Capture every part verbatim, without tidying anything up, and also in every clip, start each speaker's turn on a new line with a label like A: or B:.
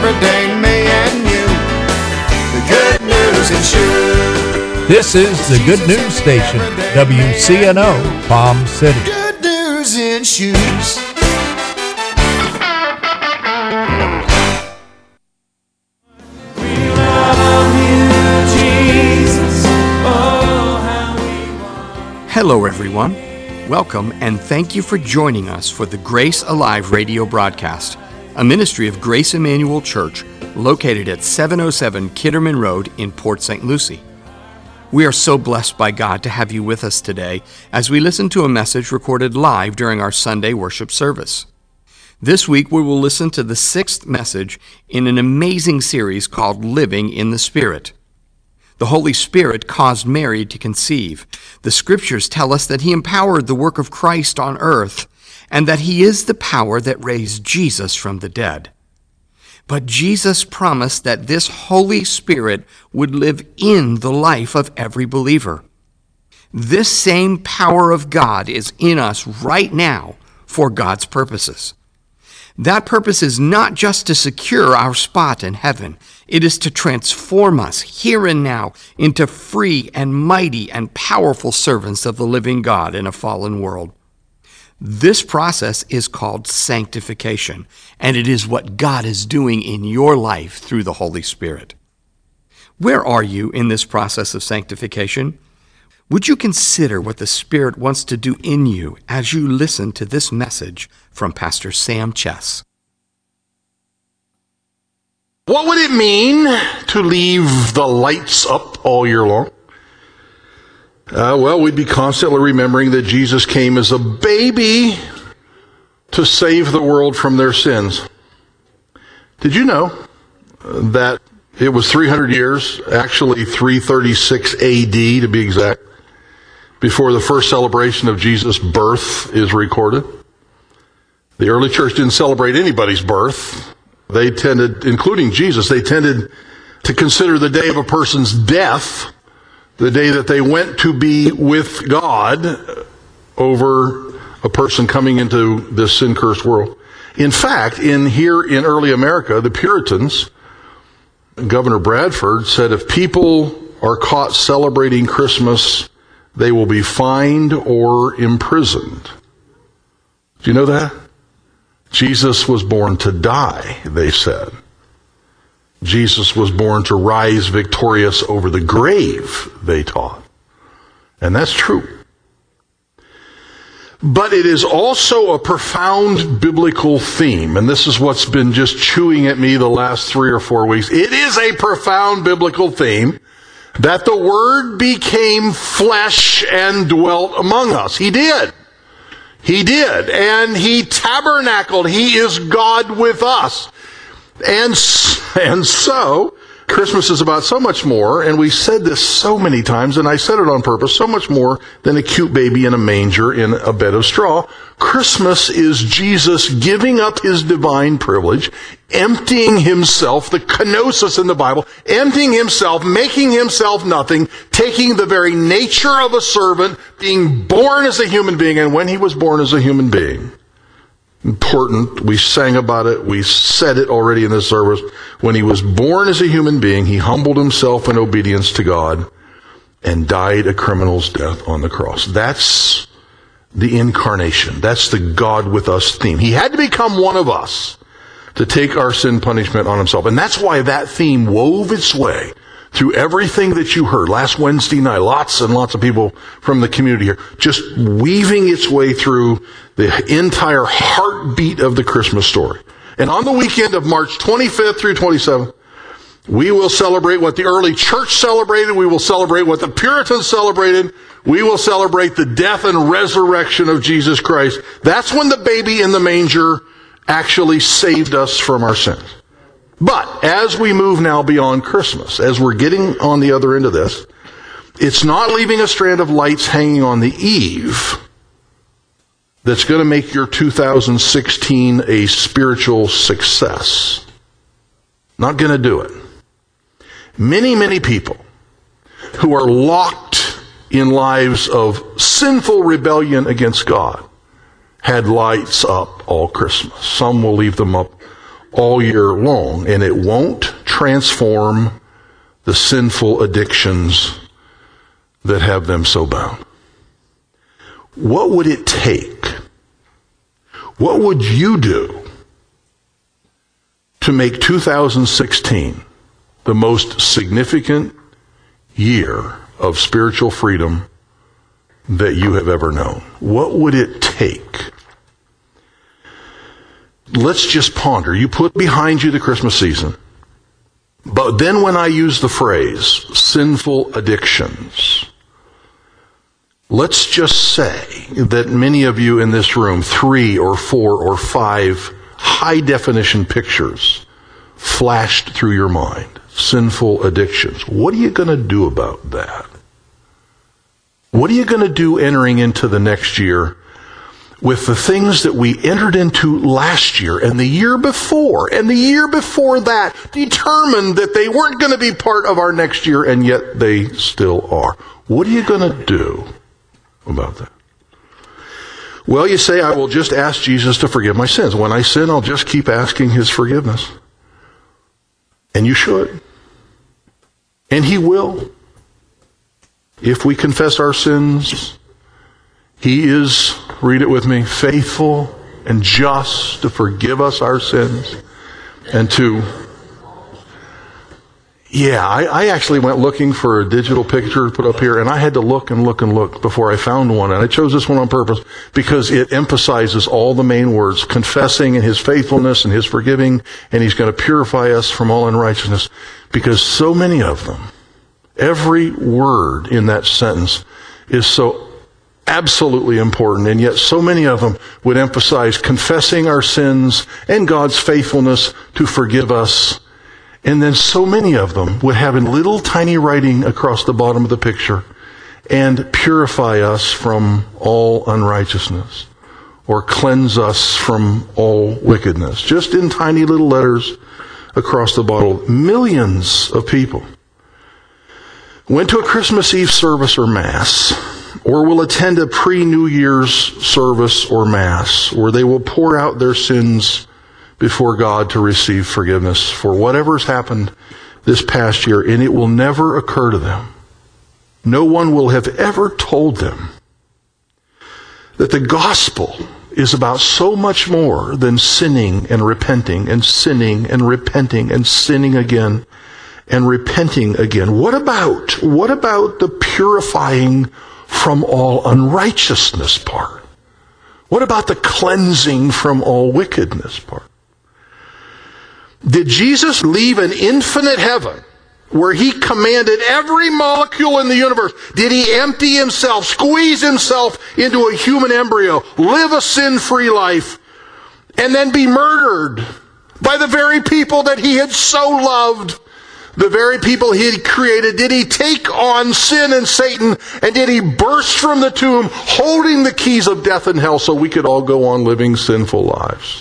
A: everything, me and you. The Good News in Shoes.
B: This is the Good News Station, W C N O, Palm City.
A: Good News in Shoes.
C: Hello, everyone. Welcome, and thank you for joining us for the Grace Alive radio broadcast, a ministry of Grace Emmanuel Church located at seven oh seven Kitterman Road in Port Saint Lucie. We are so blessed by God to have you with us today as we listen to a message recorded live during our Sunday worship service. This week, we will listen to the sixth message in an amazing series called Living in the Spirit. The Holy Spirit caused Mary to conceive. The Scriptures tell us that He empowered the work of Christ on earth, and that He is the power that raised Jesus from the dead. But Jesus promised that this Holy Spirit would live in the life of every believer. This same power of God is in us right now for God's purposes. That purpose is not just to secure our spot in heaven. It is to transform us here and now into free and mighty and powerful servants of the living God in a fallen world. This process is called sanctification, and it is what God is doing in your life through the Holy Spirit. Where are you in this process of sanctification? Would you consider what the Spirit wants to do in you as you listen to this message from Pastor Sam Chess?
D: What would it mean to leave the lights up all year long? Uh, well, we'd be constantly remembering that Jesus came as a baby to save the world from their sins. Did you know that it was three hundred years, actually three thirty-six A D to be exact, before the first celebration of Jesus' birth is recorded? The early church didn't celebrate anybody's birth. They tended, including Jesus, they tended to consider the day of a person's death the day that they went to be with God over a person coming into this sin-cursed world. In fact, in here in early America, the Puritans, Governor Bradford said if people are caught celebrating Christmas, they will be fined or imprisoned. Do you know that? Jesus was born to die, they said. Jesus was born to rise victorious over the grave, they taught. And that's true. But it is also a profound biblical theme, and this is what's been just chewing at me the last three or four weeks. It is a profound biblical theme that the Word became flesh and dwelt among us. He did. He did. And He tabernacled. He is God with us. And, and so, Christmas is about so much more, and we said this so many times, and I said it on purpose, so much more than a cute baby in a manger in a bed of straw. Christmas is Jesus giving up His divine privilege, emptying Himself, the kenosis in the Bible, emptying Himself, making Himself nothing, taking the very nature of a servant, being born as a human being, and when He was born as a human being, important, we sang about it, we said it already in this service, when He was born as a human being, He humbled Himself in obedience to God and died a criminal's death on the cross. That's the incarnation. That's the God with us theme. He had to become one of us to take our sin punishment on Himself. And that's why that theme wove its way through everything that you heard last Wednesday night. Lots and lots of people from the community here, just weaving its way through the entire heartbeat of the Christmas story. And on the weekend of March twenty-fifth through twenty-seventh, we will celebrate what the early church celebrated. We will celebrate what the Puritans celebrated. We will celebrate the death and resurrection of Jesus Christ. That's when the baby in the manger actually saved us from our sins. But as we move now beyond Christmas, as we're getting on the other end of this, it's not leaving a strand of lights hanging on the eave that's going to make your two thousand sixteen a spiritual success. Not going to do it. Many, many people who are locked in lives of sinful rebellion against God had lights up all Christmas. Some will leave them up all year long, and it won't transform the sinful addictions that have them so bound. What would it take? What would you do to make two thousand sixteen the most significant year of spiritual freedom that you have ever known? What would it take? Let's just ponder. You put behind you the Christmas season. But then when I use the phrase, sinful addictions, let's just say that many of you in this room, three or four or five high-definition pictures flashed through your mind. Sinful addictions. What are you going to do about that? What are you going to do entering into the next year with the things that we entered into last year and the year before and the year before that, determined that they weren't going to be part of our next year, and yet they still are? What are you going to do about that? Well, you say, I will just ask Jesus to forgive my sins. When I sin, I'll just keep asking his forgiveness. And you should. And he will. If we confess our sins, he is, read it with me, faithful and just to forgive us our sins and to... Yeah, I, I actually went looking for a digital picture to put up here, and I had to look and look and look before I found one. And I chose this one on purpose because it emphasizes all the main words, confessing and his faithfulness and his forgiving, and he's going to purify us from all unrighteousness. Because so many of them, every word in that sentence is so absolutely important, and yet so many of them would emphasize confessing our sins and God's faithfulness to forgive us. And then so many of them would have in little tiny writing across the bottom of the picture, and purify us from all unrighteousness, or cleanse us from all wickedness. Just in tiny little letters across the bottom. Millions of people went to a Christmas Eve service or Mass, or will attend a pre-New Year's service or Mass, where they will pour out their sins before God to receive forgiveness for whatever's happened this past year, and it will never occur to them. No one will have ever told them that the gospel is about so much more than sinning and repenting and sinning and repenting and sinning again and repenting again. What about, what about the purifying from all unrighteousness part? What about the cleansing from all wickedness part? Did Jesus leave an infinite heaven where he commanded every molecule in the universe? Did he empty himself, squeeze himself into a human embryo, live a sin-free life, and then be murdered by the very people that he had so loved, the very people he had created? Did he take on sin and Satan, and did he burst from the tomb holding the keys of death and hell so we could all go on living sinful lives?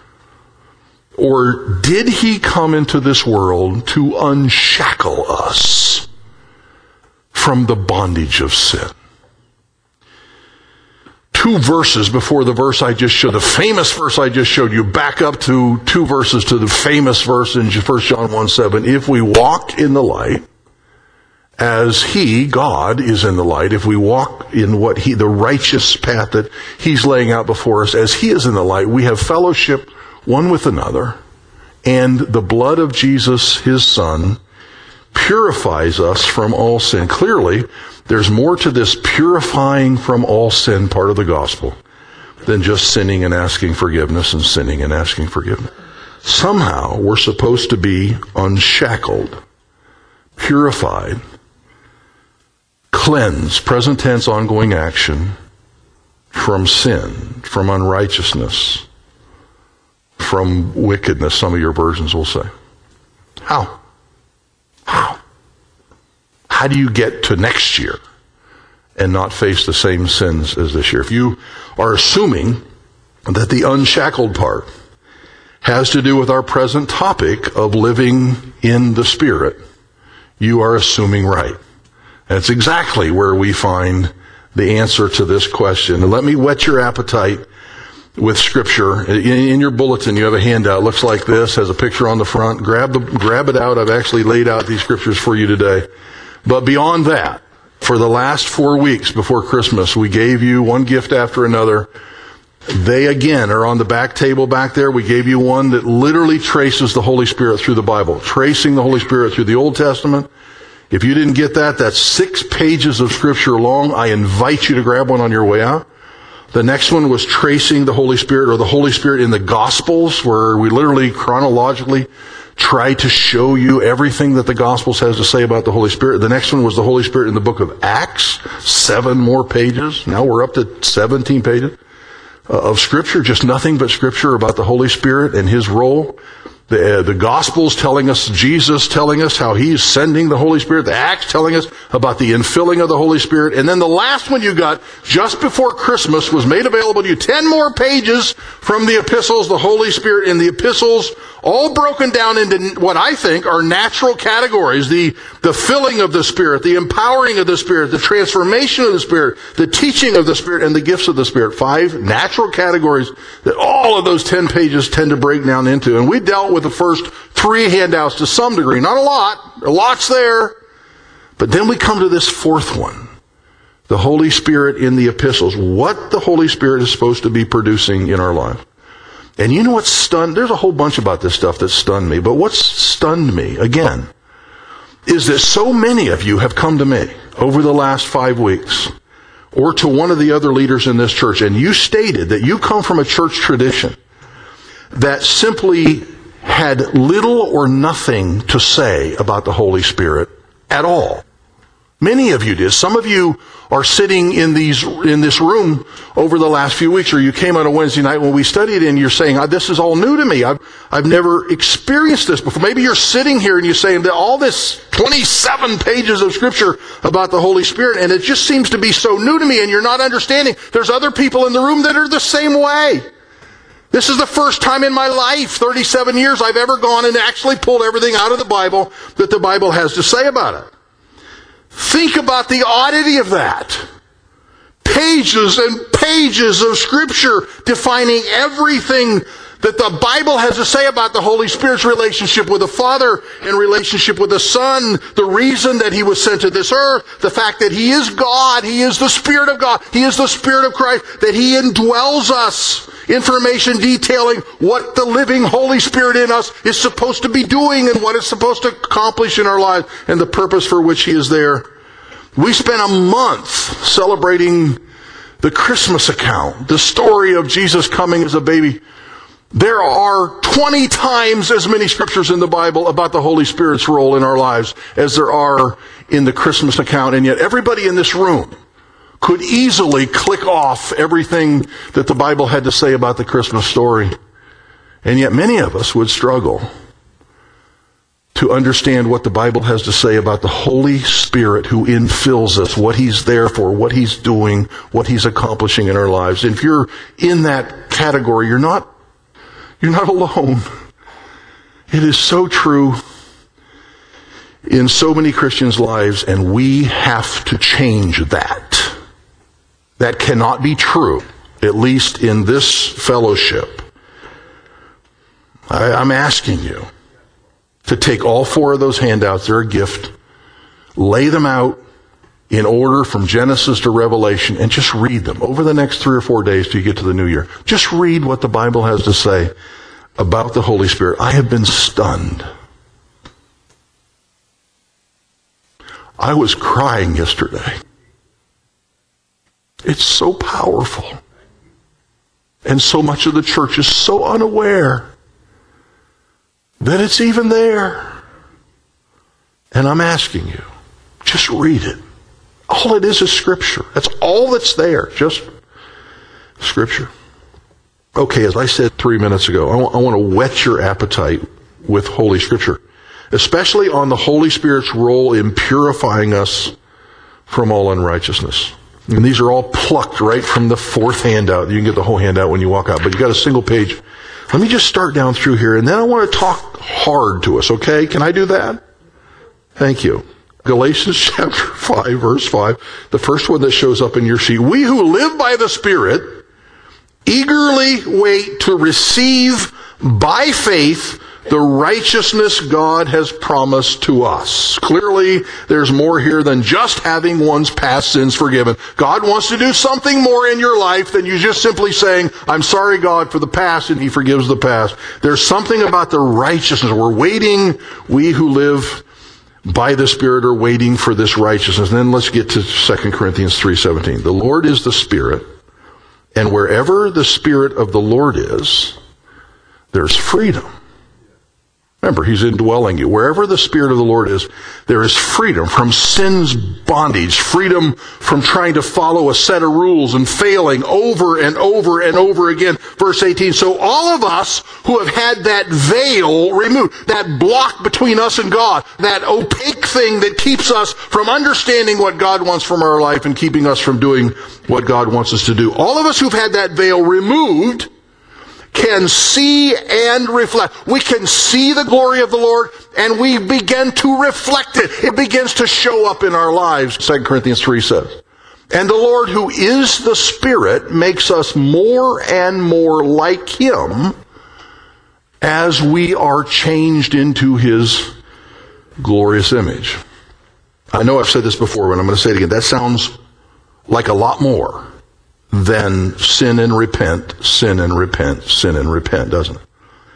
D: Or did he come into this world to unshackle us from the bondage of sin? Two verses before the verse I just showed, the famous verse I just showed you, back up to two verses to the famous verse in First John one seven. If we walk in the light, as he, God, is in the light, if we walk in what he, the righteous path that he's laying out before us, as he is in the light, we have fellowship one with another, and the blood of Jesus, his Son, purifies us from all sin. Clearly, there's more to this purifying from all sin part of the gospel than just sinning and asking forgiveness and sinning and asking forgiveness. Somehow, we're supposed to be unshackled, purified, cleansed, present tense, ongoing action, from sin, from unrighteousness, from wickedness, some of your versions will say. How? How? How do you get to next year and not face the same sins as this year? If you are assuming that the unshackled part has to do with our present topic of living in the Spirit, you are assuming right. That's exactly where we find the answer to this question. And let me whet your appetite with Scripture. In, in your bulletin, you have a handout. It looks like this, has a picture on the front. Grab the, grab it out. I've actually laid out these Scriptures for you today. But beyond that, for the last four weeks before Christmas, we gave you one gift after another. They, again, are on the back table back there. We gave you one that literally traces the Holy Spirit through the Bible, tracing the Holy Spirit through the Old Testament. If you didn't get that, that's six pages of Scripture long. I invite you to grab one on your way out. The next one was tracing the Holy Spirit, or the Holy Spirit in the Gospels, where we literally chronologically try to show you everything that the Gospels has to say about the Holy Spirit. The next one was the Holy Spirit in the book of Acts, seven more pages. Now we're up to seventeen pages of Scripture, just nothing but Scripture about the Holy Spirit and His role. The, uh, the Gospels telling us, Jesus telling us how He's sending the Holy Spirit. The Acts telling us about the infilling of the Holy Spirit. And then the last one you got just before Christmas was made available to you. Ten more pages from the epistles, the Holy Spirit in the epistles, all broken down into what I think are natural categories. The, the filling of the Spirit, the empowering of the Spirit, the transformation of the Spirit, the teaching of the Spirit, and the gifts of the Spirit. Five natural categories that all of those ten pages tend to break down into. And we dealt with the first three handouts to some degree. Not a lot. A lot's there. But then we come to this fourth one. The Holy Spirit in the epistles. What the Holy Spirit is supposed to be producing in our life. And you know what's stunned? There's a whole bunch about this stuff that stunned me. But what's stunned me, again, is that so many of you have come to me over the last five weeks, or to one of the other leaders in this church, and you stated that you come from a church tradition that simply had little or nothing to say about the Holy Spirit at all. Many of you did. Some of you are sitting in these in this room over the last few weeks, or you came on a Wednesday night when we studied, and you're saying, this is all new to me. I've, I've never experienced this before. Maybe you're sitting here and you're saying that all this twenty-seven pages of Scripture about the Holy Spirit, and it just seems to be so new to me, and you're not understanding. There's other people in the room that are the same way. This is the first time in my life, thirty-seven years, I've ever gone and actually pulled everything out of the Bible that the Bible has to say about it. Think about the oddity of that. Pages and pages of Scripture defining everything that the Bible has to say about the Holy Spirit's relationship with the Father and relationship with the Son, the reason that He was sent to this earth, the fact that He is God, He is the Spirit of God, He is the Spirit of Christ, that He indwells us. Information detailing what the living Holy Spirit in us is supposed to be doing and what it's supposed to accomplish in our lives and the purpose for which He is there. We spent a month celebrating the Christmas account, the story of Jesus coming as a baby. There are twenty times as many scriptures in the Bible about the Holy Spirit's role in our lives as there are in the Christmas account, and yet everybody in this room could easily click off everything that the Bible had to say about the Christmas story. And yet many of us would struggle to understand what the Bible has to say about the Holy Spirit who infills us, what He's there for, what He's doing, what He's accomplishing in our lives. And if you're in that category, you're not, you're not alone. It is so true in so many Christians' lives, and we have to change that. That cannot be true, at least in this fellowship. I, I'm asking you to take all four of those handouts, they're a gift, lay them out in order from Genesis to Revelation, and just read them over the next three or four days till you get to the new year. Just read what the Bible has to say about the Holy Spirit. I have been stunned. I was crying yesterday. It's so powerful. And so much of the church is so unaware that it's even there. And I'm asking you, just read it. All it is is Scripture. That's all that's there, just Scripture. Okay, as I said three minutes ago, I want, I want to whet your appetite with Holy Scripture, especially on the Holy Spirit's role in purifying us from all unrighteousness. And these are all plucked right from the fourth handout. You can get the whole handout when you walk out, but you got a single page. Let me just start down through here, and then I want to talk hard to us, okay? Can I do that? Thank you. Galatians chapter five, verse five, the first one that shows up in your sheet. We who live by the Spirit eagerly wait to receive by faith the righteousness God has promised to us. Clearly, there's more here than just having one's past sins forgiven. God wants to do something more in your life than you just simply saying, I'm sorry, God, for the past, and He forgives the past. There's something about the righteousness. We're waiting, we who live by the Spirit are waiting for this righteousness. And then let's get to Second Corinthians three seventeen. The Lord is the Spirit, and wherever the Spirit of the Lord is, there's freedom. Remember, He's indwelling you. Wherever the Spirit of the Lord is, there is freedom from sin's bondage, freedom from trying to follow a set of rules and failing over and over and over again. Verse eighteen, so all of us who have had that veil removed, that block between us and God, that opaque thing that keeps us from understanding what God wants from our life and keeping us from doing what God wants us to do. All of us who've had that veil removed can see and reflect. We can see the glory of the Lord, and we begin to reflect it. It begins to show up in our lives, Second Corinthians three says. And the Lord, who is the Spirit, makes us more and more like Him as we are changed into His glorious image. I know I've said this before, but I'm going to say it again. That sounds like a lot more than sin and repent, sin and repent, sin and repent, doesn't it?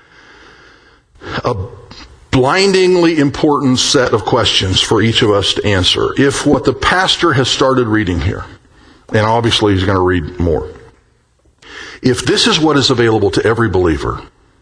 D: A blindingly important set of questions for each of us to answer. If what the pastor has started reading here, and obviously he's going to read more, if this is what is available to every believer,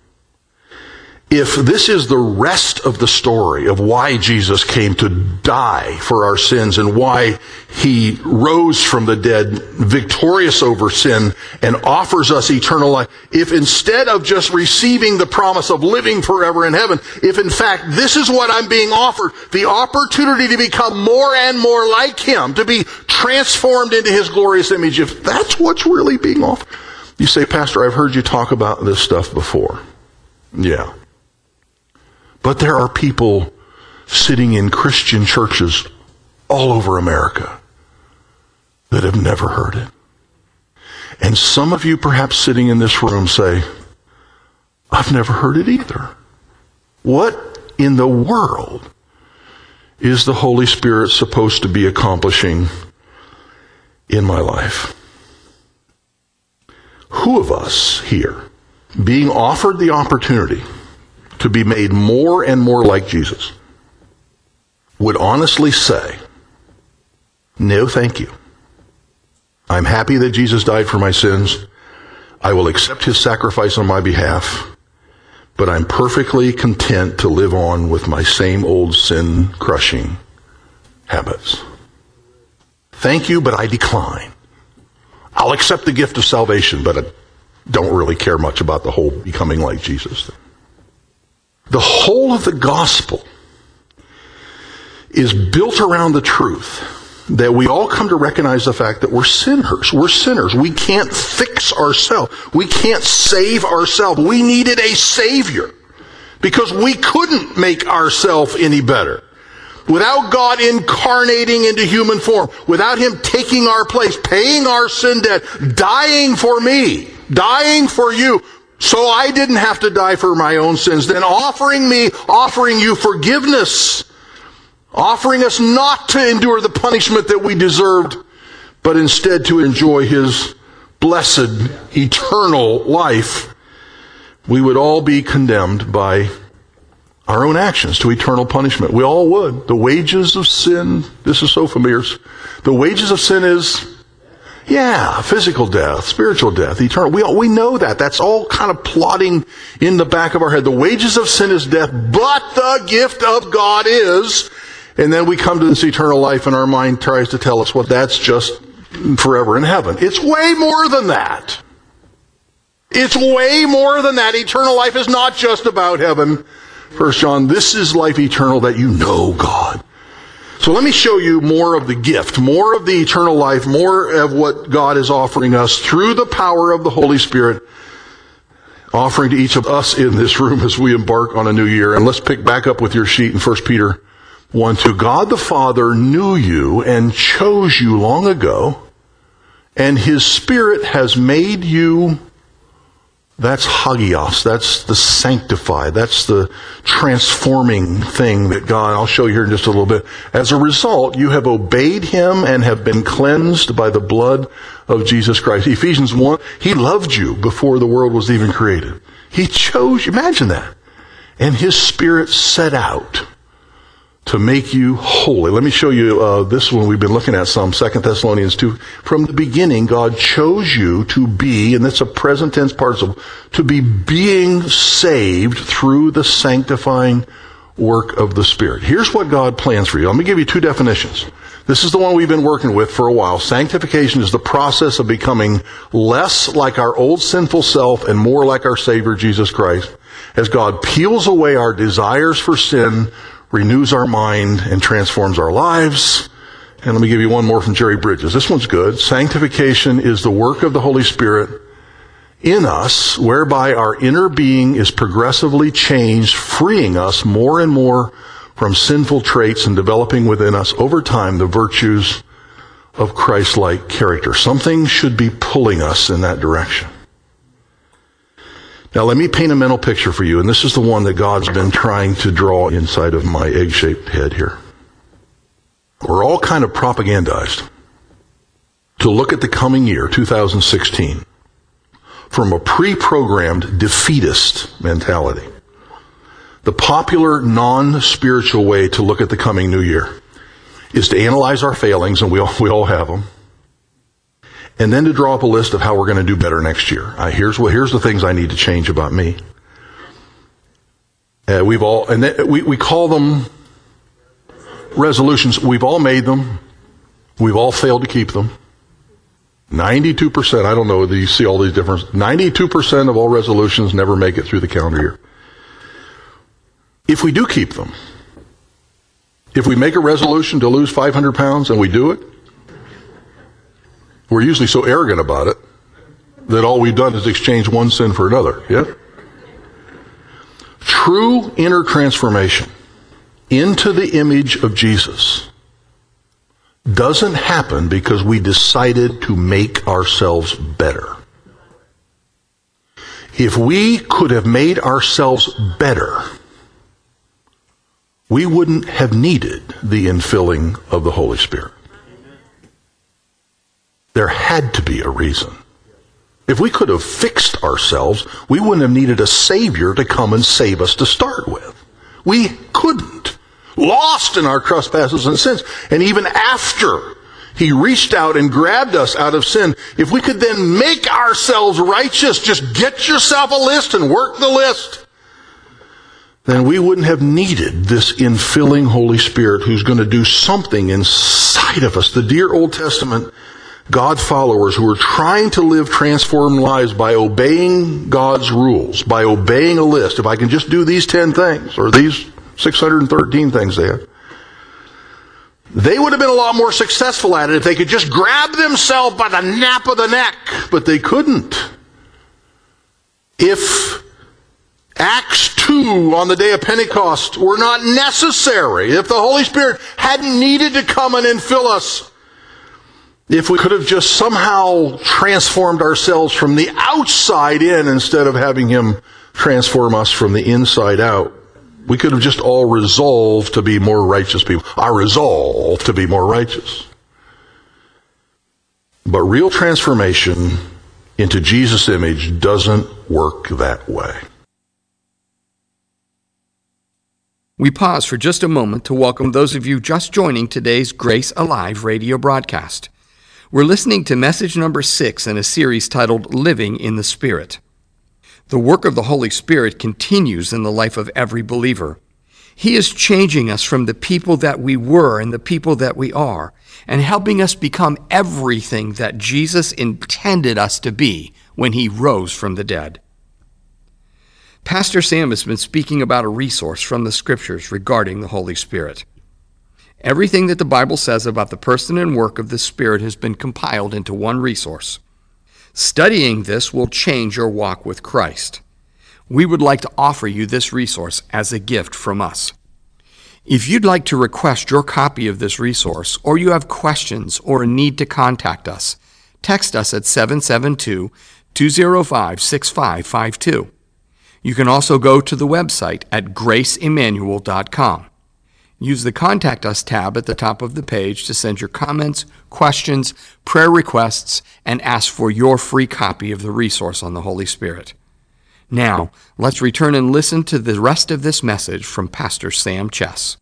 D: if this is the rest of the story of why Jesus came to die for our sins and why He rose from the dead victorious over sin and offers us eternal life, if instead of just receiving the promise of living forever in heaven, if in fact this is what I'm being offered, the opportunity to become more and more like Him, to be transformed into His glorious image, if that's what's really being offered. You say, Pastor, I've heard you talk about this stuff before. Yeah. But there are people sitting in Christian churches all over America that have never heard it. And some of you perhaps sitting in this room say, I've never heard it either. What in the world is the Holy Spirit supposed to be accomplishing in my life? Who of us here, being offered the opportunity to be made more and more like Jesus, would honestly say, no, thank you. I'm happy that Jesus died for my sins. I will accept His sacrifice on my behalf, but I'm perfectly content to live on with my same old sin-crushing habits. Thank you, but I decline. I'll accept the gift of salvation, but I don't really care much about the whole becoming like Jesus thing. The whole of the gospel is built around the truth that we all come to recognize the fact that we're sinners. We're sinners. We can't fix ourselves. We can't save ourselves. We needed a Savior because we couldn't make ourselves any better. Without God incarnating into human form, without Him taking our place, paying our sin debt, dying for me, dying for you, so I didn't have to die for my own sins, then offering me, offering you forgiveness, offering us not to endure the punishment that we deserved, but instead to enjoy His blessed, eternal life, we would all be condemned by our own actions to eternal punishment. We all would. The wages of sin, this is so familiar, the wages of sin is, yeah, physical death, spiritual death, eternal. We all, we know that. That's all kind of plotting in the back of our head. The wages of sin is death, but the gift of God is, and then we come to this eternal life and our mind tries to tell us, well, that's just forever in heaven. It's way more than that. It's way more than that. Eternal life is not just about heaven. First John, this is life eternal, that you know God. So let me show you more of the gift, more of the eternal life, more of what God is offering us through the power of the Holy Spirit, offering to each of us in this room as we embark on a new year. And let's pick back up with your sheet in First Peter one two. God the Father knew you and chose you long ago, and His Spirit has made you That's hagios. That's the sanctify. That's the transforming thing that God, I'll show you here in just a little bit. As a result, you have obeyed him and have been cleansed by the blood of Jesus Christ. Ephesians one, he loved you before the world was even created. He chose you. Imagine that. And his Spirit set out to make you holy. Let me show you uh, this one we've been looking at some, Second Thessalonians two. From the beginning, God chose you to be, and that's a present tense participle, to be being saved through the sanctifying work of the Spirit. Here's what God plans for you. Let me give you two definitions. This is the one we've been working with for a while. Sanctification is the process of becoming less like our old sinful self and more like our Savior, Jesus Christ, as God peels away our desires for sin, renews our mind, and transforms our lives. And let me give you one more from Jerry Bridges. This one's good. Sanctification is the work of the Holy Spirit in us, whereby our inner being is progressively changed, freeing us more and more from sinful traits and developing within us over time the virtues of Christ-like character. Something should be pulling us in that direction. Now let me paint a mental picture for you, and this is the one that God's been trying to draw inside of my egg-shaped head here. We're all kind of propagandized to look at the coming year, two thousand sixteen, from a pre-programmed defeatist mentality. The popular non-spiritual way to look at the coming new year is to analyze our failings, and we all, we all have them, and then to draw up a list of how we're going to do better next year. Uh, here's what here's the things I need to change about me. Uh, we've all and th- we we call them resolutions. We've all made them. We've all failed to keep them. ninety-two percent. I don't know whether you see all these different. ninety-two percent of all resolutions never make it through the calendar year. If we do keep them, if we make a resolution to lose five hundred pounds and we do it, we're usually so arrogant about it that all we've done is exchange one sin for another. Yeah? True inner transformation into the image of Jesus doesn't happen because we decided to make ourselves better. If we could have made ourselves better, we wouldn't have needed the infilling of the Holy Spirit. There had to be a reason. If we could have fixed ourselves, we wouldn't have needed a Savior to come and save us to start with. We couldn't. Lost in our trespasses and sins. And even after he reached out and grabbed us out of sin, if we could then make ourselves righteous, just get yourself a list and work the list, then we wouldn't have needed this infilling Holy Spirit who's going to do something inside of us. The dear Old Testament God followers who are trying to live transformed lives by obeying God's rules, by obeying a list. If I can just do these ten things, or these six hundred thirteen things they have, they would have been a lot more successful at it if they could just grab themselves by the nape of the neck. But they couldn't. If Acts two on the day of Pentecost were not necessary, if the Holy Spirit hadn't needed to come and infill us, if we could have just somehow transformed ourselves from the outside in instead of having him transform us from the inside out, we could have just all resolved to be more righteous people. I resolve to be more righteous. But real transformation into Jesus' image doesn't work that way.
C: We pause for just a moment to welcome those of you just joining today's Grace Alive radio broadcast. We're listening to message number six in a series titled Living in the Spirit. The work of the Holy Spirit continues in the life of every believer. He is changing us from the people that we were and the people that we are, and helping us become everything that Jesus intended us to be when he rose from the dead. Pastor Sam has been speaking about a resource from the Scriptures regarding the Holy Spirit. Everything that the Bible says about the person and work of the Spirit has been compiled into one resource. Studying this will change your walk with Christ. We would like to offer you this resource as a gift from us. If you'd like to request your copy of this resource, or you have questions or a need to contact us, text us at seven seven two, two oh five, six five five two. You can also go to the website at grace emmanuel dot com. Use the Contact Us tab at the top of the page to send your comments, questions, prayer requests, and ask for your free copy of the resource on the Holy Spirit. Now, let's return and listen to the rest of this message from Pastor Sam Chess.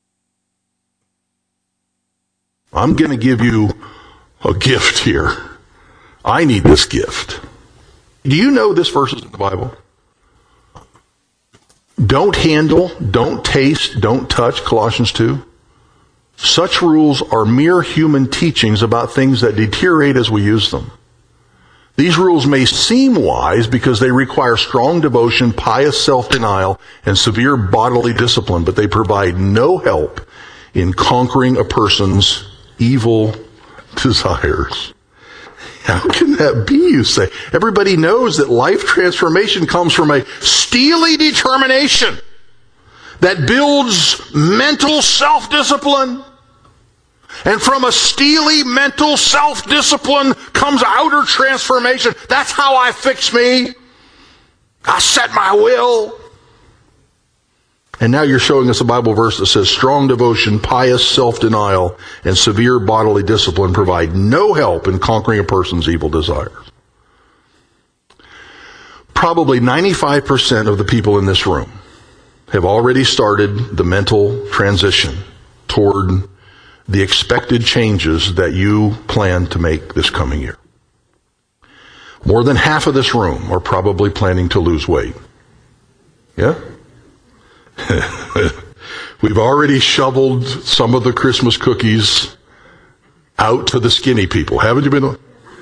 D: I'm going to give you a gift here. I need this gift. Do you know this verse is in the Bible? Don't handle, don't taste, don't touch, Colossians two. Such rules are mere human teachings about things that deteriorate as we use them. These rules may seem wise because they require strong devotion, pious self-denial, and severe bodily discipline, but they provide no help in conquering a person's evil desires. How can that be, you say? Everybody knows that life transformation comes from a steely determination that builds mental self-discipline. And from a steely mental self-discipline comes outer transformation. That's how I fix me. I set my will. And now you're showing us a Bible verse that says strong devotion, pious self-denial, and severe bodily discipline provide no help in conquering a person's evil desires. Probably ninety-five percent of the people in this room have already started the mental transition toward the expected changes that you plan to make this coming year. More than half of this room are probably planning to lose weight. Yeah? We've already shoveled some of the Christmas cookies out to the skinny people, haven't you been?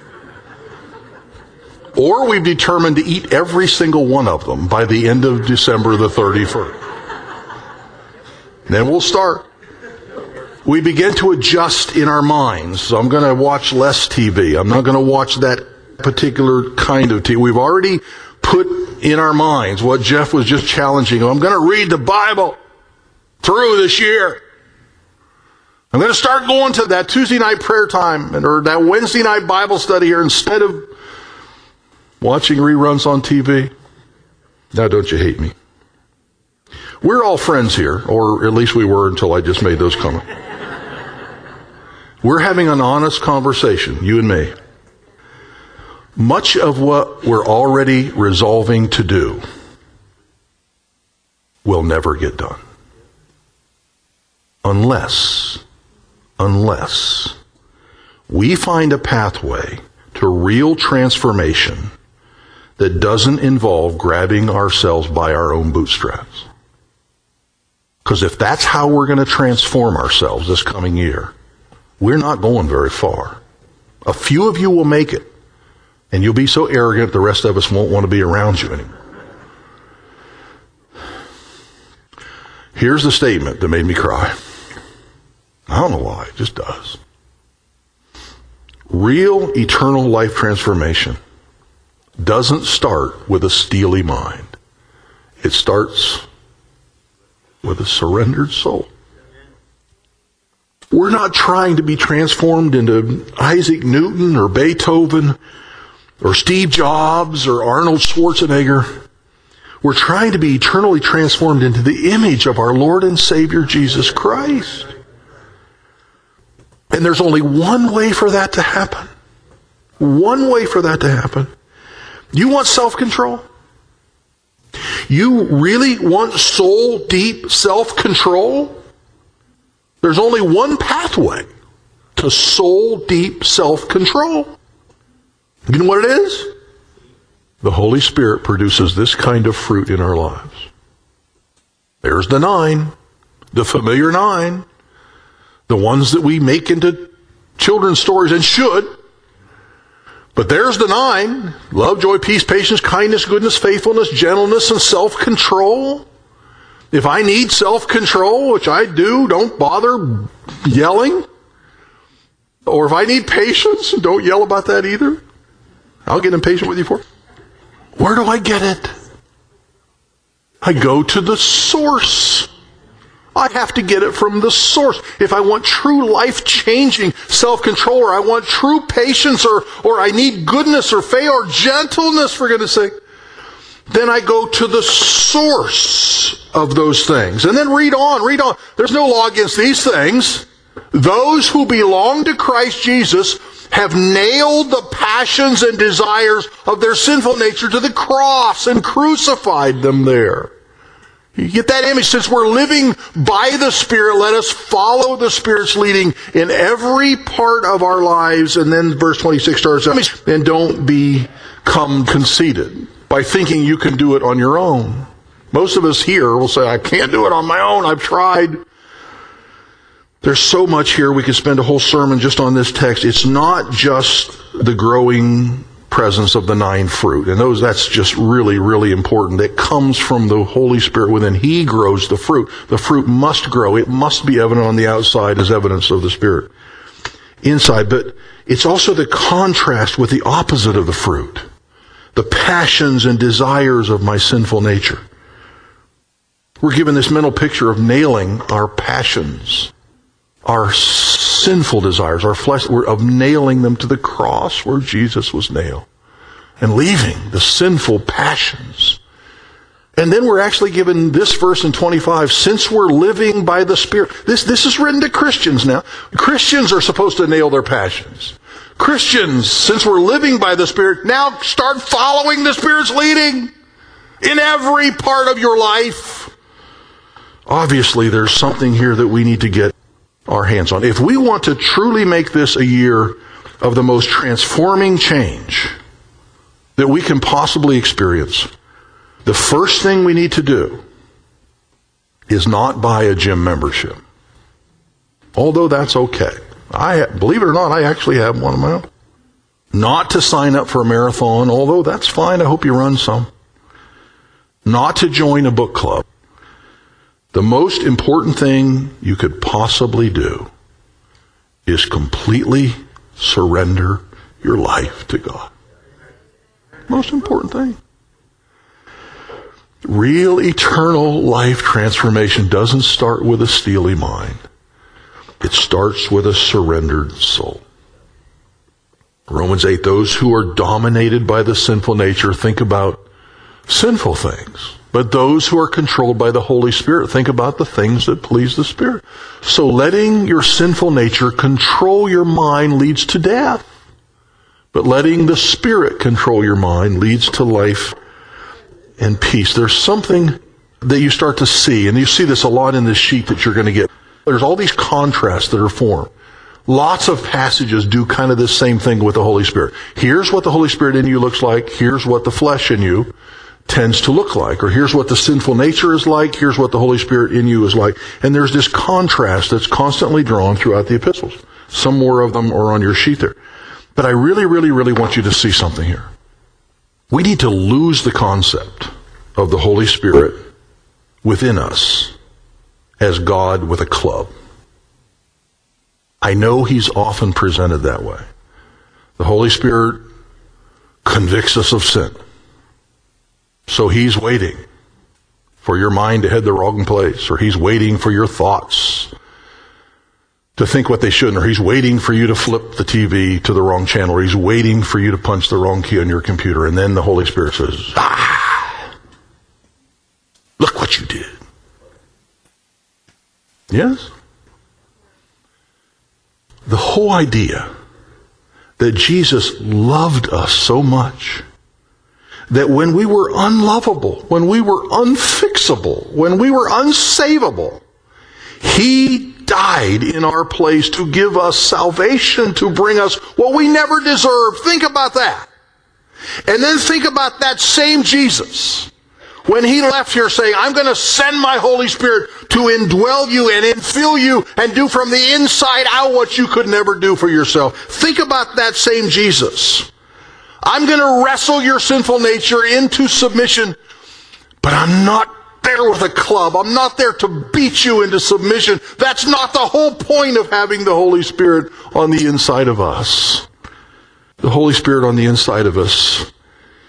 D: Or we've determined to eat every single one of them by the end of December the thirty-first. Then we'll start. We begin to adjust in our minds. So I'm going to watch less T V. I'm not going to watch that particular kind of T V. We've already put in our minds what Jeff was just challenging. I'm going to read the Bible through this year. I'm going to start going to that Tuesday night prayer time or that Wednesday night Bible study here instead of watching reruns on T V. Now, don't you hate me? We're all friends here, or at least we were until I just made those comments. We're having an honest conversation, you and me. Much of what we're already resolving to do will never get done. Unless, unless we find a pathway to real transformation that doesn't involve grabbing ourselves by our own bootstraps. Because if that's how we're going to transform ourselves this coming year, we're not going very far. A few of you will make it. And you'll be so arrogant, the rest of us won't want to be around you anymore. Here's the statement that made me cry. I don't know why, it just does. Real eternal life transformation doesn't start with a steely mind. It starts with a surrendered soul. We're not trying to be transformed into Isaac Newton or Beethoven or Steve Jobs or Arnold Schwarzenegger. We're trying to be eternally transformed into the image of our Lord and Savior Jesus Christ. And there's only one way for that to happen. One way for that to happen. You want self-control? You really want soul deep self-control? There's only one pathway to soul deep self-control. You know what it is? The Holy Spirit produces this kind of fruit in our lives. There's the nine, the familiar nine, the ones that we make into children's stories and should. But there's the nine: love, joy, peace, patience, kindness, goodness, faithfulness, gentleness, and self-control. If I need self-control, which I do, don't bother yelling. Or if I need patience, don't yell about that either. I'll get impatient with you for it. Where do I get it? I go to the source I have to get it from the source. If I want true life-changing self-control, or I want true patience, or, or I need goodness or faith or gentleness, for goodness sake, then I go to the source of those things. And then read on, read on. There's no law against these things. Those who belong to Christ Jesus have nailed the passions and desires of their sinful nature to the cross and crucified them there. You get that image? Since we're living by the Spirit, let us follow the Spirit's leading in every part of our lives. And then verse twenty-six starts out, and don't become conceited by thinking you can do it on your own. Most of us here will say, I can't do it on my own. I've tried. There's so much here. We could spend a whole sermon just on this text. It's not just the growing presence of the nine fruit. And those, that's just really, really important. It comes from the Holy Spirit within. He grows the fruit. The fruit must grow. It must be evident on the outside as evidence of the Spirit inside. But it's also the contrast with the opposite of the fruit. The passions and desires of my sinful nature. We're given this mental picture of nailing our passions, our sinful desires, our flesh, of nailing them to the cross where Jesus was nailed, and leaving the sinful passions. And then we're actually given this verse in twenty-five, since we're living by the Spirit. This, this is written to Christians now. Christians are supposed to nail their passions. Christians, since we're living by the Spirit, now start following the Spirit's leading in every part of your life. Obviously, there's something here that we need to get our hands on. If we want to truly make this a year of the most transforming change that we can possibly experience, the first thing we need to do is not buy a gym membership. Although that's okay. I, believe it or not, I actually have one of my own. Not to sign up for a marathon, although that's fine. I hope you run some. Not to join a book club. The most important thing you could possibly do is completely surrender your life to God. Most important thing. Real eternal life transformation doesn't start with a steely mind. It starts with a surrendered soul. Romans eight, those who are dominated by the sinful nature think about sinful things. But those who are controlled by the Holy Spirit think about the things that please the Spirit. So letting your sinful nature control your mind leads to death. But letting the Spirit control your mind leads to life and peace. There's something that you start to see, and you see this a lot in this sheet that you're going to get. There's all these contrasts that are formed. Lots of passages do kind of this same thing with the Holy Spirit. Here's what the Holy Spirit in you looks like. Here's what the flesh in you tends to look like. Or here's what the sinful nature is like. Here's what the Holy Spirit in you is like. And there's this contrast that's constantly drawn throughout the epistles. Some more of them are on your sheet there. But I really, really, really want you to see something here. We need to lose the concept of the Holy Spirit within us as God with a club. I know he's often presented that way. The Holy Spirit convicts us of sin. So he's waiting for your mind to head the wrong place, or he's waiting for your thoughts to think what they shouldn't, or he's waiting for you to flip the T V to the wrong channel, or he's waiting for you to punch the wrong key on your computer. And then the Holy Spirit says, ah, look what you did. Yes? The whole idea that Jesus loved us so much that when we were unlovable, when we were unfixable, when we were unsavable, he died in our place to give us salvation, to bring us what we never deserved. Think about that. And then think about that same Jesus when he left here saying, I'm going to send my Holy Spirit to indwell you and infill you and do from the inside out what you could never do for yourself. Think about that same Jesus. I'm going to wrestle your sinful nature into submission, but I'm not there with a club. I'm not there to beat you into submission. That's not the whole point of having the Holy Spirit on the inside of us. The Holy Spirit on the inside of us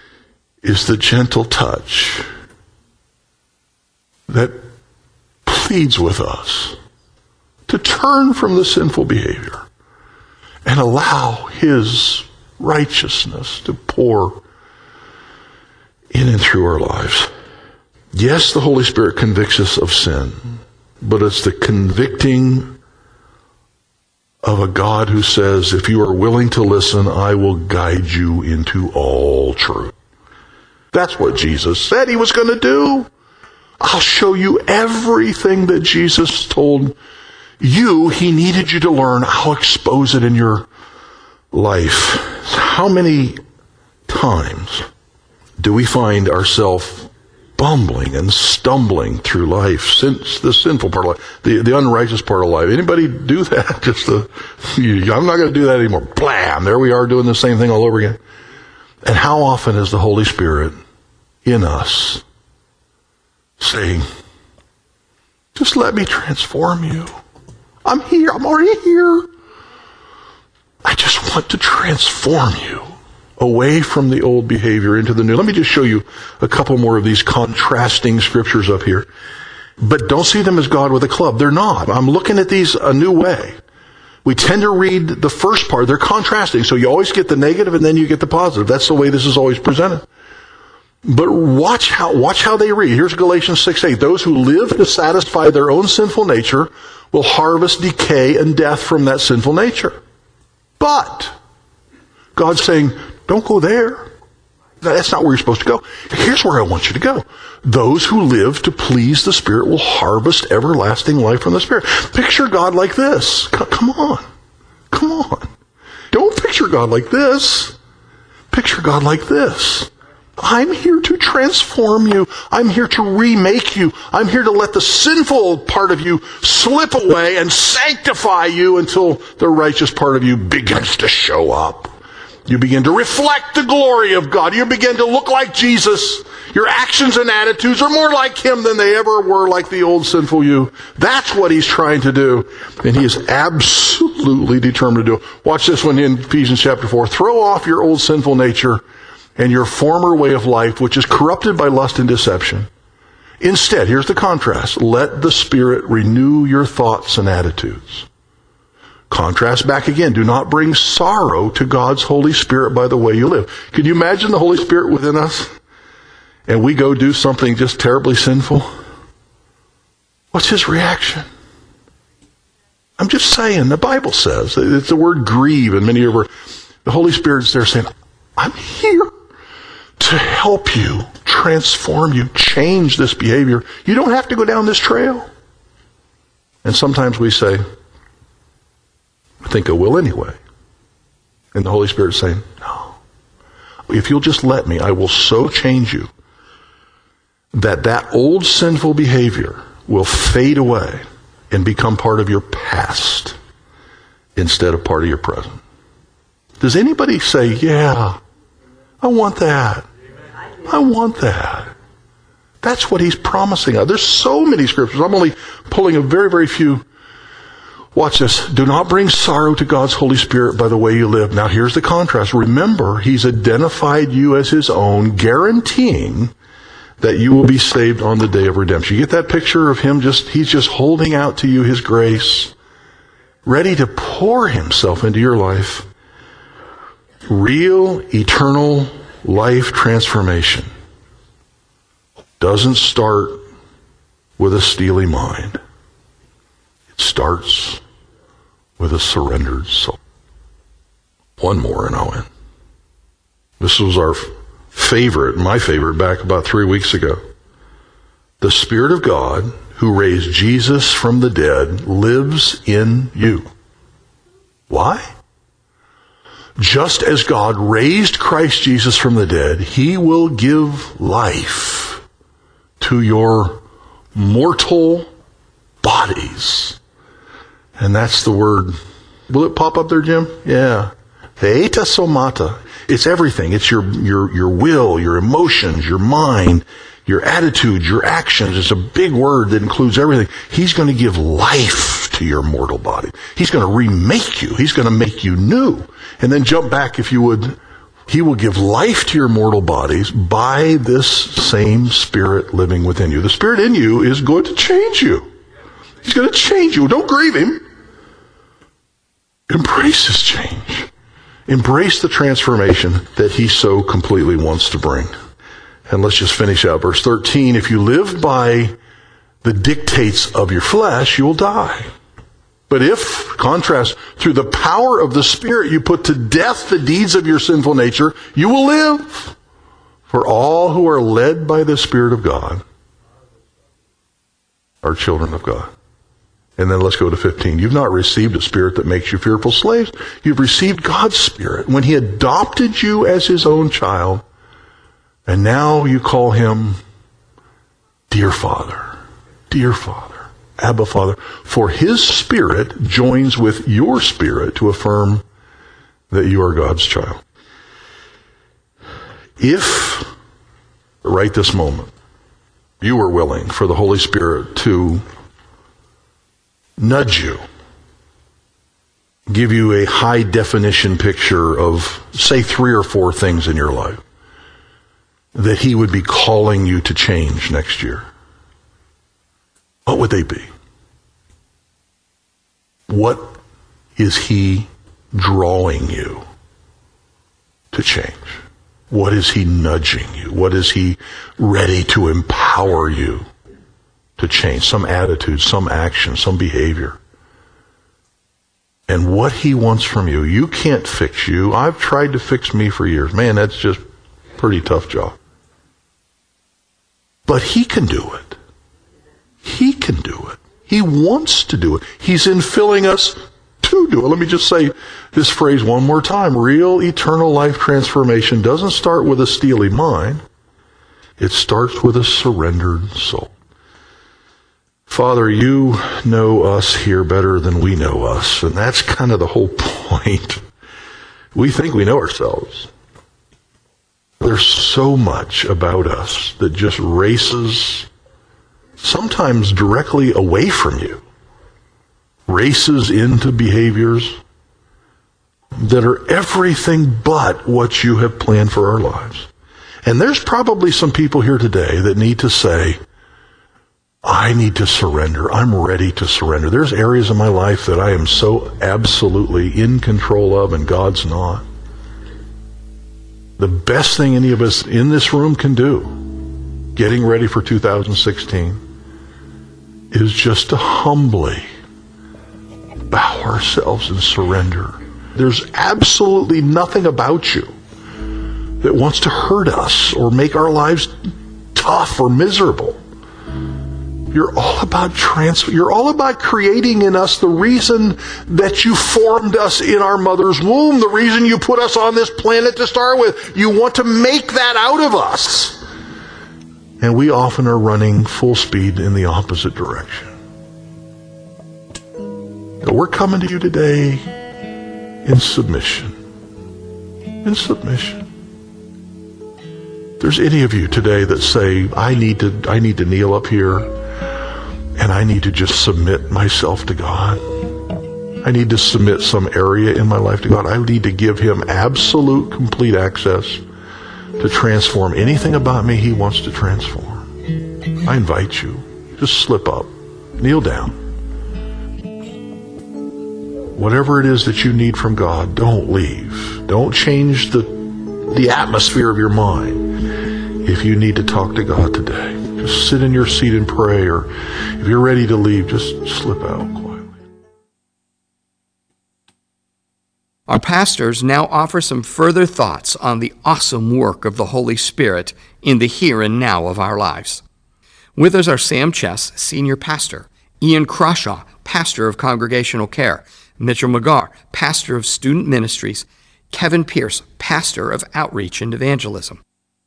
D: is the gentle touch that pleads with us to turn from the sinful behavior and allow his righteousness to pour in and through our lives. Yes, the Holy Spirit convicts us of sin, but it's the convicting of a God who says, if you are willing to listen, I will guide you into all truth. That's what Jesus said he was going to do. I'll show you everything that Jesus told you he needed you to learn. I'll expose it in your life. How many times do we find ourselves bumbling and stumbling through life, since the sinful part of life, the, the unrighteous part of life? Anybody do that? Just the, I'm not going to do that anymore. Blam! There we are doing the same thing all over again. And how often is the Holy Spirit in us saying, just let me transform you. I'm here. I'm already here. I just want to transform you away from the old behavior into the new. Let me just show you a couple more of these contrasting scriptures up here. But don't see them as God with a club. They're not. I'm looking at these a new way. We tend to read the first part. They're contrasting. So you always get the negative and then you get the positive. That's the way this is always presented. But watch how, watch how they read. Here's Galatians six eight. Those who live to satisfy their own sinful nature will harvest decay and death from that sinful nature. But God's saying, don't go there. That's not where you're supposed to go. Here's where I want you to go. Those who live to please the Spirit will harvest everlasting life from the Spirit. Picture God like this. C- come on. Come on. Don't picture God like this. Picture God like this. I'm here to transform you. I'm here to remake you. I'm here to let the sinful part of you slip away and sanctify you until the righteous part of you begins to show up. You begin to reflect the glory of God. You begin to look like Jesus. Your actions and attitudes are more like him than they ever were like the old sinful you. That's what he's trying to do. And he is absolutely determined to do. Watch this one in Ephesians chapter four. Throw off your old sinful nature and your former way of life, which is corrupted by lust and deception. Instead, here's the contrast. Let the Spirit renew your thoughts and attitudes. Contrast back again. Do not bring sorrow to God's Holy Spirit by the way you live. Can you imagine the Holy Spirit within us? And we go do something just terribly sinful? What's his reaction? I'm just saying, the Bible says, it's the word grieve, and many of our, the Holy Spirit's there saying, I'm here to help you, transform you, change this behavior. You don't have to go down this trail. And sometimes we say, I think I will anyway. And the Holy Spirit's saying, no. If you'll just let me, I will so change you that that old sinful behavior will fade away and become part of your past instead of part of your present. Does anybody say, yeah, I want that. I want that. That's what he's promising us. There's so many scriptures. I'm only pulling a very, very few. Watch this. Do not bring sorrow to God's Holy Spirit by the way you live. Now here's the contrast. Remember, he's identified you as his own, guaranteeing that you will be saved on the day of redemption. You get that picture of him just, he's just holding out to you his grace, ready to pour himself into your life. Real, eternal life transformation doesn't start with a steely mind. It starts with a surrendered soul. One more and I'll end. This was our favorite, my favorite, back about three weeks ago. The Spirit of God, who raised Jesus from the dead, lives in you. Why? Just as God raised Christ Jesus from the dead, he will give life to your mortal bodies. And that's the word. Will it pop up there, Jim? Yeah. Theeta somata. It's everything. It's your, your, your will, your emotions, your mind, your attitudes, your actions. It's a big word that includes everything. He's going to give life to your mortal body. He's going to remake you. He's going to make you new. And then jump back, if you would. He will give life to your mortal bodies by this same Spirit living within you. The Spirit in you is going to change you. He's going to change you. Don't grieve him. Embrace his change. Embrace the transformation that he so completely wants to bring. And let's just finish out verse thirteen. If you live by the dictates of your flesh, you will die. But if, contrast, through the power of the Spirit you put to death the deeds of your sinful nature, you will live. For all who are led by the Spirit of God are children of God. And then let's go to fifteen. You've not received a spirit that makes you fearful slaves. You've received God's Spirit when he adopted you as his own child. And now you call him dear Father, dear Father, Abba Father. For his Spirit joins with your spirit to affirm that you are God's child. If, right this moment, you were willing for the Holy Spirit to nudge you, give you a high definition picture of, say, three or four things in your life that he would be calling you to change next year, what would they be? What is he drawing you to change? What is he nudging you? What is he ready to empower you to change? Some attitude, some action, some behavior. And what he wants from you, you can't fix you. I've tried to fix me for years. Man, that's just a pretty tough job. But he can do it. He can do it. He wants to do it. He's infilling us to do it. Let me just say this phrase one more time. Real eternal life transformation doesn't start with a steely mind. It starts with a surrendered soul. Father, you know us here better than we know us, and that's kind of the whole point. We think we know ourselves. There's so much about us that just races, sometimes directly away from you, races into behaviors that are everything but what you have planned for our lives. And there's probably some people here today that need to say, I need to surrender. I'm ready to surrender. There's areas of my life that I am so absolutely in control of and God's not. The best thing any of us in this room can do, getting ready for two thousand sixteen, is just to humbly bow ourselves and surrender. There's absolutely nothing about you that wants to hurt us or make our lives tough or miserable. You're all about transfer. You're all about creating in us the reason that you formed us in our mother's womb, the reason you put us on this planet to start with. You want to make that out of us. And we often are running full speed in the opposite direction. So we're coming to you today in submission. In submission. If there's any of you today that say, I need to, I need to kneel up here and I need to just submit myself to God. I need to submit some area in my life to God. I need to give him absolute, complete access to transform anything about me he wants to transform. I invite you, just slip up, kneel down. Whatever it is that you need from God, don't leave. Don't change the, the atmosphere of your mind. If you need to talk to God today, just sit in your seat and pray, or if you're ready to leave, just slip out quietly.
C: Our pastors now offer some further thoughts on the awesome work of the Holy Spirit in the here and now of our lives. With us are Sam Chess, Senior Pastor, Ian Crawshaw, Pastor of Congregational Care, Mitchell McGarr, Pastor of Student Ministries, Kevin Pierce, Pastor of Outreach and Evangelism.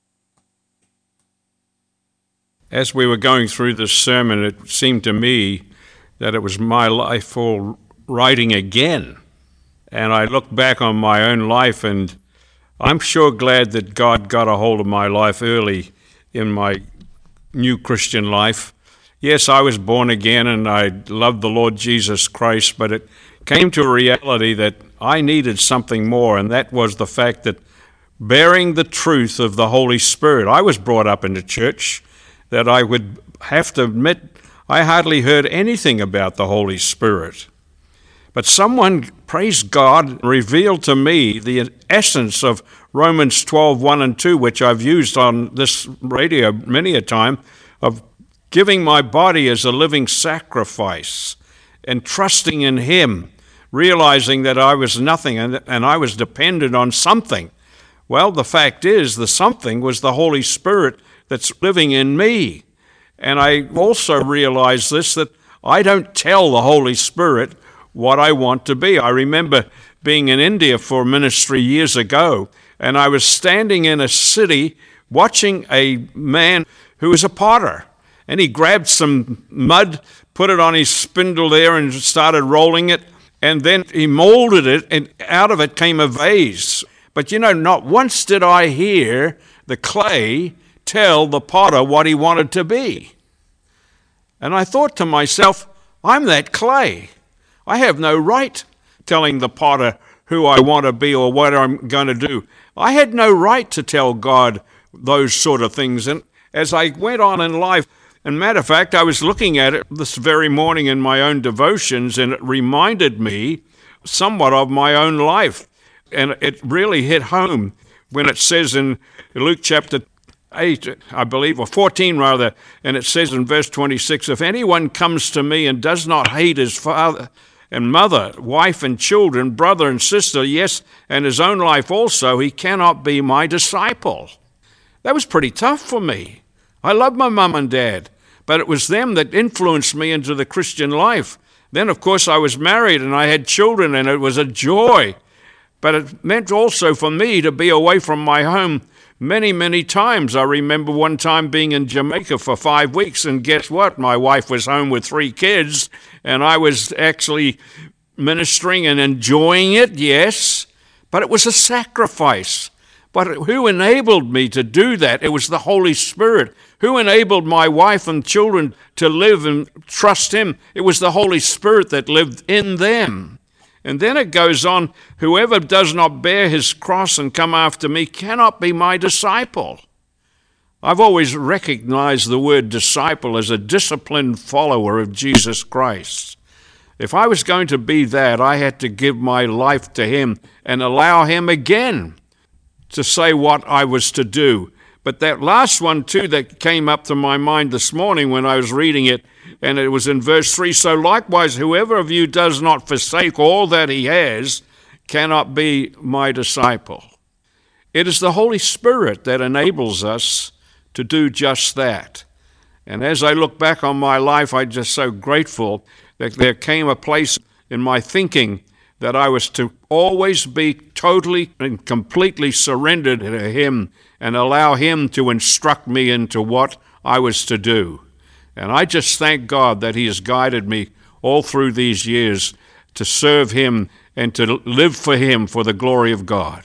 E: As we were going through this sermon, it seemed to me that it was my life all writing again. And I look back on my own life, and I'm sure glad that God got a hold of my life early in my new Christian life. Yes, I was born again, and I loved the Lord Jesus Christ, but it came to a reality that I needed something more, and that was the fact that bearing the truth of the Holy Spirit. I was brought up in the church that I would have to admit I hardly heard anything about the Holy Spirit. But someone, praise God, revealed to me the essence of Romans twelve, one and two, which I've used on this radio many a time, of giving my body as a living sacrifice and trusting in Him, realizing that I was nothing and, and I was dependent on something. Well, the fact is, the something was the Holy Spirit that's living in me. And I also realized this, that I don't tell the Holy Spirit what I want to be. I remember being in India for ministry years ago, and I was standing in a city watching a man who was a potter. And he grabbed some mud, put it on his spindle there, and started rolling it. And then he molded it, and out of it came a vase. But you know, not once did I hear the clay tell the potter what he wanted to be. And I thought to myself, I'm that clay. I have no right telling the potter who I want to be or what I'm going to do. I had no right to tell God those sort of things. And as I went on in life, and matter of fact, I was looking at it this very morning in my own devotions, and it reminded me somewhat of my own life. And it really hit home when it says in Luke chapter eight, I believe, or fourteen rather, and it says in verse twenty-six, if anyone comes to me and does not hate his father and mother, wife and children, brother and sister, yes, and his own life also, he cannot be my disciple. That was pretty tough for me. I love my mum and dad, but it was them that influenced me into the Christian life. Then, of course, I was married and I had children, and it was a joy. But it meant also for me to be away from my home many, many times. I remember one time being in Jamaica for five weeks, and guess what? My wife was home with three kids, and I was actually ministering and enjoying it, yes, but it was a sacrifice. But who enabled me to do that? It was the Holy Spirit. Who enabled my wife and children to live and trust Him? It was the Holy Spirit that lived in them. And then it goes on, whoever does not bear his cross and come after me cannot be my disciple. I've always recognized the word disciple as a disciplined follower of Jesus Christ. If I was going to be that, I had to give my life to Him and allow Him again to say what I was to do. But that last one too that came up to my mind this morning when I was reading it, and it was in verse three, so likewise whoever of you does not forsake all that he has cannot be my disciple. It is the Holy Spirit that enables us to do just that. And as I look back on my life, I'm just so grateful that there came a place in my thinking that I was to always be totally and completely surrendered to Him and allow Him to instruct me into what I was to do. And I just thank God that He has guided me all through these years to serve Him and to live for Him for the glory of God.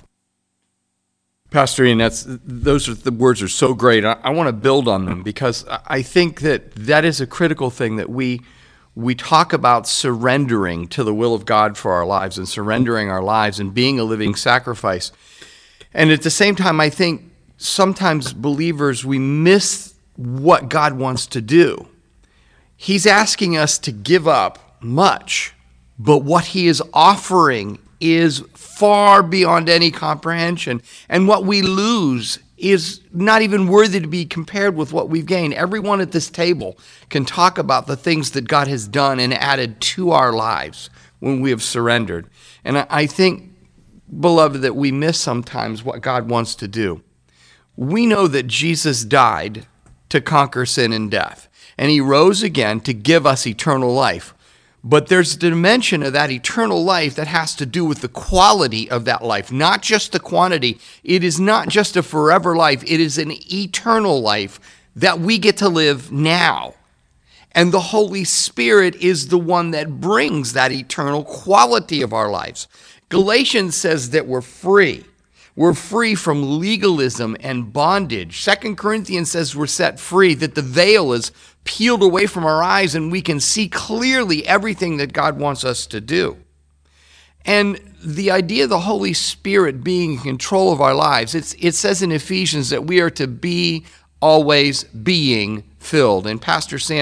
C: Pastor Ian, that's, those are, the words are so great. I, I want to build on them because I think that that is a critical thing, that we we talk about surrendering to the will of God for our lives and surrendering our lives and being a living sacrifice. And at the same time, I think sometimes believers, we miss what God wants to do. He's asking us to give up much, but what He is offering is far beyond any comprehension. And what we lose is not even worthy to be compared with what we've gained. Everyone at this table can talk about the things that God has done and added to our lives when we have surrendered. And I think, beloved, that we miss sometimes what God wants to do. We know that Jesus died to conquer sin and death, and He rose again to give us eternal life. But there's a dimension of that eternal life that has to do with the quality of that life, not just the quantity. It is not just a forever life. It is an eternal life that we get to live now. And the Holy Spirit is the one that brings that eternal quality of our lives. Galatians says that we're free. We're free from legalism and bondage. Second Corinthians says we're set free, that the veil is peeled away from our eyes and we can see clearly everything that God wants us to do. And the idea of the Holy Spirit being in control of our lives, it's, it says in Ephesians that we are to be always being filled. And Pastor Sam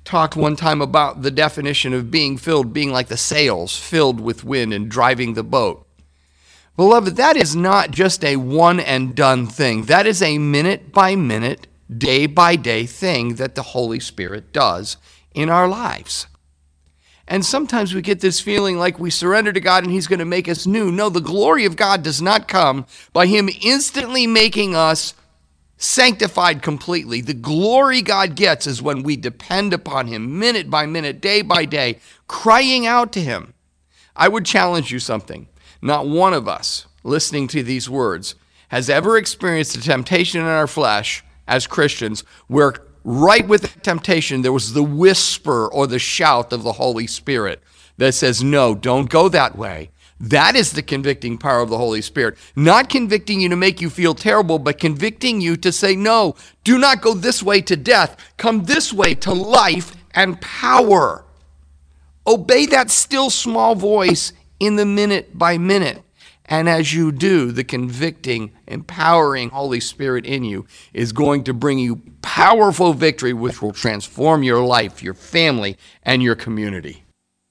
C: talked one time about the definition of being filled, being like the sails filled with wind and driving the boat. Beloved, that is not just a one and done thing. That is a minute by minute, day by day thing that the Holy Spirit does in our lives. And sometimes we get this feeling like we surrender to God and he's going to make us new. No, the glory of God does not come by him instantly making us sanctified completely. The glory God gets is when we depend upon him minute by minute, day by day, crying out to him. I would challenge you something. Not one of us listening to these words has ever experienced a temptation in our flesh as Christians where right with the temptation there was the whisper or the shout of the Holy Spirit that says, no, don't go that way. That is the convicting power of the Holy Spirit. Not convicting you to make you feel terrible, but convicting you to say, no, do not go this way to death. Come this way to life and power. Obey that still small voice in the minute by minute. And as you do, the convicting, empowering Holy Spirit in you is going to bring you powerful victory, which will transform your life, your family, and your community.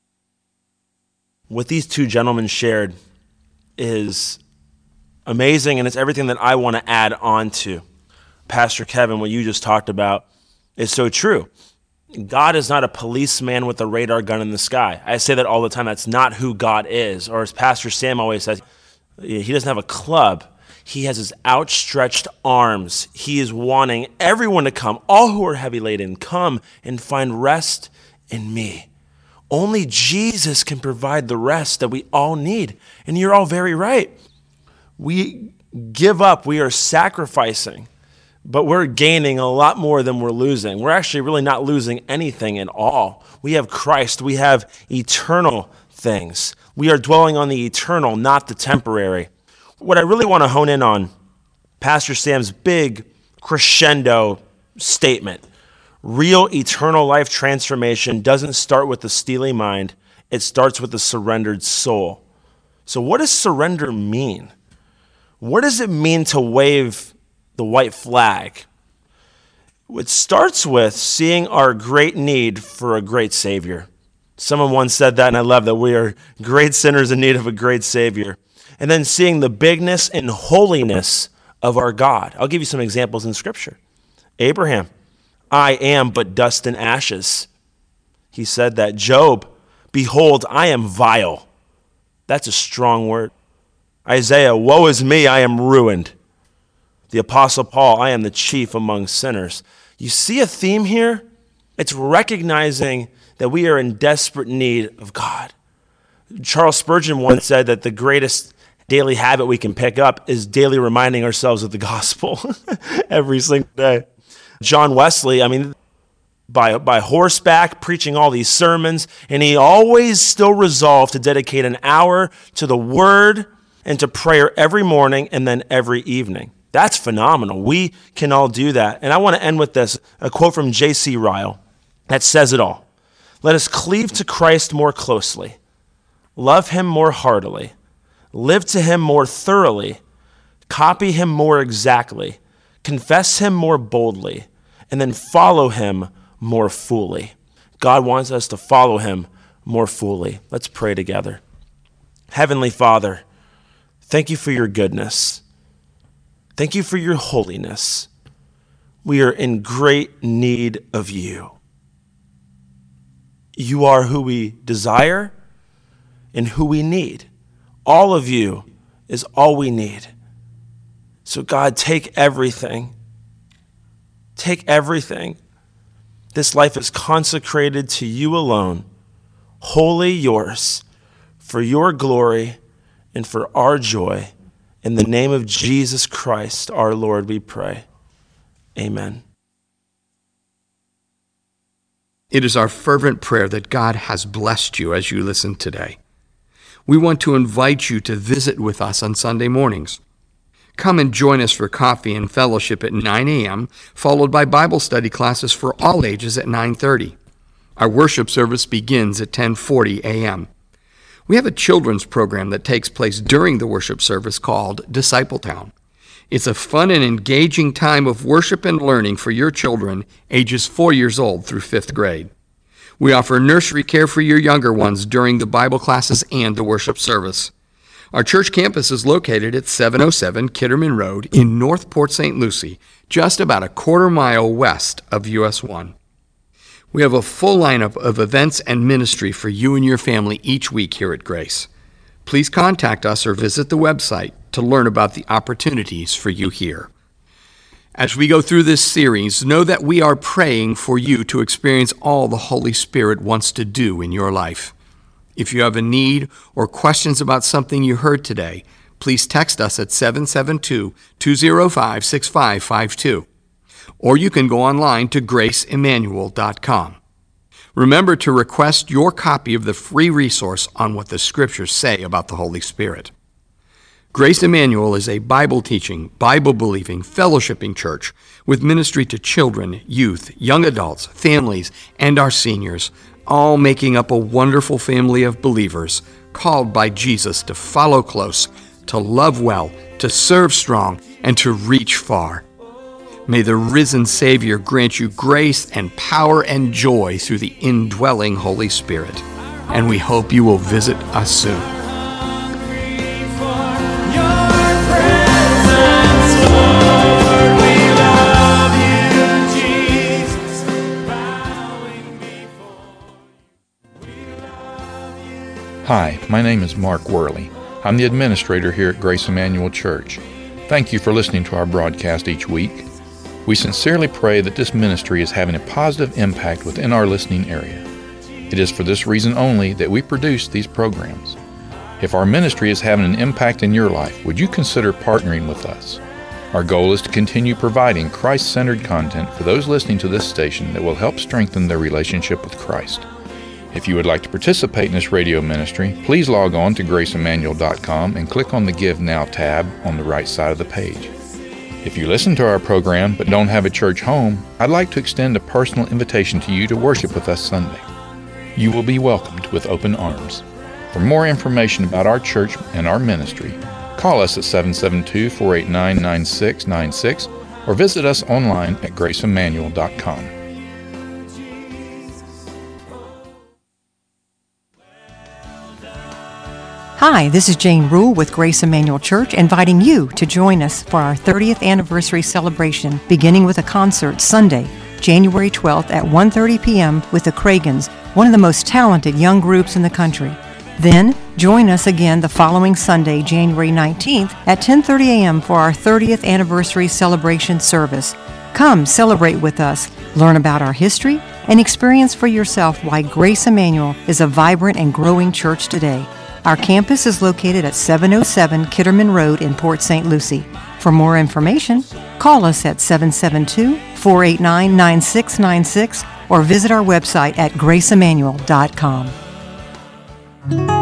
F: What these two gentlemen shared is amazing, and it's everything that I want to add on to. Pastor Kevin, what you just talked about is so true. God is not a policeman with a radar gun in the sky. I say that all the time. That's not who God is. Or as Pastor Sam always says, he doesn't have a club. He has his outstretched arms. He is wanting everyone to come, all who are heavy laden, come and find rest in me. Only Jesus can provide the rest that we all need. And you're all very right. We give up. We are sacrificing. But we're gaining a lot more than we're losing. We're actually really not losing anything at all. We have Christ. We have eternal things. We are dwelling on the eternal, not the temporary. What I really want to hone in on, Pastor Sam's big crescendo statement. Real eternal life transformation doesn't start with the steely mind. It starts with a surrendered soul. So what does surrender mean? What does it mean to wave the white flag? It starts with seeing our great need for a great Savior. Someone once said that, and I love that. We are great sinners in need of a great Savior. And then seeing the bigness and holiness of our God. I'll give you some examples in Scripture. Abraham, I am but dust and ashes. He said that. Job, behold, I am vile. That's a strong word. Isaiah, woe is me, I am ruined. The Apostle Paul, I am the chief among sinners. You see a theme here? It's recognizing that we are in desperate need of God. Charles Spurgeon once said that the greatest daily habit we can pick up is daily reminding ourselves of the gospel every single day. John Wesley, I mean, by, by horseback, preaching all these sermons, and he always still resolved to dedicate an hour to the word and to prayer every morning and then every evening. That's phenomenal. We can all do that. And I want to end with this, a quote from J C Ryle that says it all. Let us cleave to Christ more closely, love him more heartily, live to him more thoroughly, copy him more exactly, confess him more boldly, and then follow him more fully. God wants us to follow him more fully. Let's pray together. Heavenly Father, thank you for your goodness. Thank you for your holiness. We are in great need of you. You are who we desire and who we need. All of you is all we need. So God, take everything. Take everything. This life is consecrated to you alone, wholly yours, for your glory and for our joy. In the name of Jesus Christ, our Lord, we pray. Amen.
C: It is our fervent prayer that God has blessed you as you listen today. We want to invite you to visit with us on Sunday mornings. Come and join us for coffee and fellowship at nine a.m., followed by Bible study classes for all ages at nine thirty. Our worship service begins at ten forty a.m. We have a children's program that takes place during the worship service called Discipletown. It's a fun and engaging time of worship and learning for your children ages four years old through fifth grade. We offer nursery care for your younger ones during the Bible classes and the worship service. Our church campus is located at seven oh seven Kitterman Road in North Port Saint Lucie, just about a quarter mile west of U S one. We have a full lineup of events and ministry for you and your family each week here at Grace. Please contact us or visit the website to learn about the opportunities for you here. As we go through this series, know that we are praying for you to experience all the Holy Spirit wants to do in your life. If you have a need or questions about something you heard today, please text us at seven seven two, two oh five, six five five two. Or you can go online to grace emmanuel dot com. Remember to request your copy of the free resource on what the Scriptures say about the Holy Spirit. Grace Emmanuel is a Bible-teaching, Bible-believing, fellowshipping church with ministry to children, youth, young adults, families, and our seniors, all making up a wonderful family of believers called by Jesus to follow close, to love well, to serve strong, and to reach far. May the risen Savior grant you grace and power and joy through the indwelling Holy Spirit. And we hope you will visit us soon.
G: Hi, my name is Mark Worley. I'm the administrator here at Grace Emmanuel Church. Thank you for listening to our broadcast each week. We sincerely pray that this ministry is having a positive impact within our listening area. It is for this reason only that we produce these programs. If our ministry is having an impact in your life, would you consider partnering with us? Our goal is to continue providing Christ-centered content for those listening to this station that will help strengthen their relationship with Christ. If you would like to participate in this radio ministry, please log on to grace emmanuel dot com and click on the Give Now tab on the right side of the page. If you listen to our program but don't have a church home, I'd like to extend a personal invitation to you to worship with us Sunday. You will be welcomed with open arms. For more information about our church and our ministry, call us at seven seven two, four eight nine, nine six nine six or visit us online at grace emmanuel dot com.
H: Hi, this is Jane Rule with Grace Emmanuel Church, inviting you to join us for our thirtieth anniversary celebration, beginning with a concert Sunday, January twelfth at one thirty p.m. with the Cragans, one of the most talented young groups in the country. Then, join us again the following Sunday, January nineteenth at ten thirty a.m. for our thirtieth anniversary celebration service. Come celebrate with us, learn about our history, and experience for yourself why Grace Emmanuel is a vibrant and growing church today. Our campus is located at seven oh seven Kitterman Road in Port Saint Lucie. For more information, call us at seven seven two, four eight nine, nine six nine six or visit our website at grace emmanuel dot com.